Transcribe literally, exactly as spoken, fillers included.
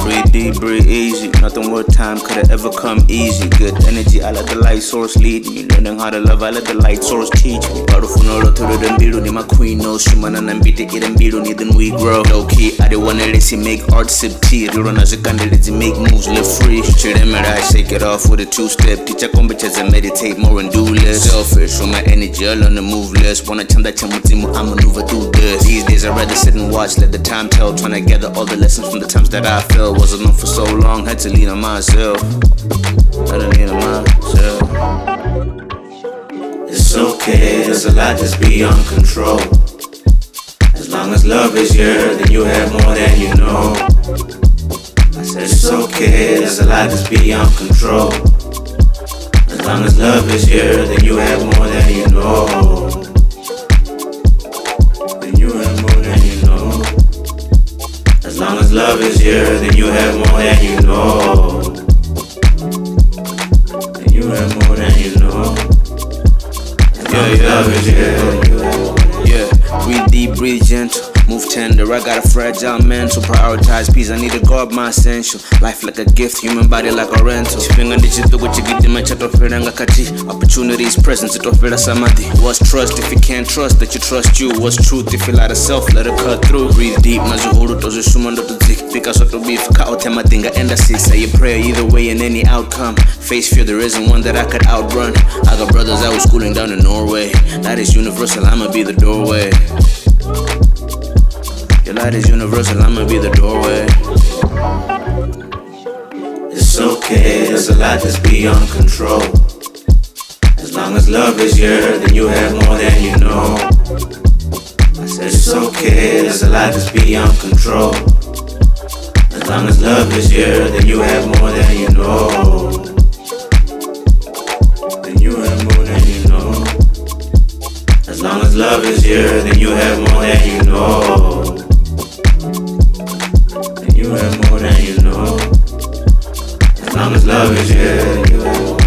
Breathe deep, breathe easy. Nothing more time could have ever come easy. Good energy, I let the light source lead me. Learning how to love, I let the light source teach me. Barufuno to the Mbiru, ni my queen, no shumana na mbite ire Mbiru, ni then we grow. Low key, I didn't wanna let you make art sip tea. Run as a candidate to make moves, live free. I shake it off with a two-step. Teach a combination and meditate more and do less. Selfish from my energy, I learn to move less. Wanna chanda chamutimu, I maneuver through this. These days I'd rather sit and watch, let the time tell. Trying to gather all the lessons from the times that I fell. Wasn't known for so long, had to lean on myself. Had to lean on myself. It's okay, there's a lot that's beyond control. As long as love is here, then you have more than you know. I said it's okay, there's a lot that's beyond control. As long as love is here, then you have more than you know. Then you have more than you know. As long as love is here, then you have more than you know. Then you have more than you know. As long as love is here, then you have more than you know. Yeah, breathe deep, breathe gentle. Move tender, I got a fragile mental. Prioritize peace, I need to guard my essential. Life like a gift, human body like a rental. Chipinga ndichito kuchigidima chatofera kati. Opportunities present, itofera samadhi. What's trust if you can't trust that you trust you? What's truth if you lie to self, let it cut through. Breathe deep, mazuhuru tozushuma ndo tuzik. Fika soto beef, kaotema dinga endasi. Say a prayer either way in any outcome. Face fear, there isn't one that I could outrun. I got brothers I was schooling down in Norway. That is universal, I'ma be the doorway. Your light is universal, I'ma be the doorway. It's okay, there's a lot that's beyond control. As long as love is here, then you have more than you know. I said it's okay, there's a lot that's beyond control. As long as love is here, then you have more than you know. Then you have more than you know. As long as love is here, then you have more than you know. You have more than you know. As long as love is here, you have more.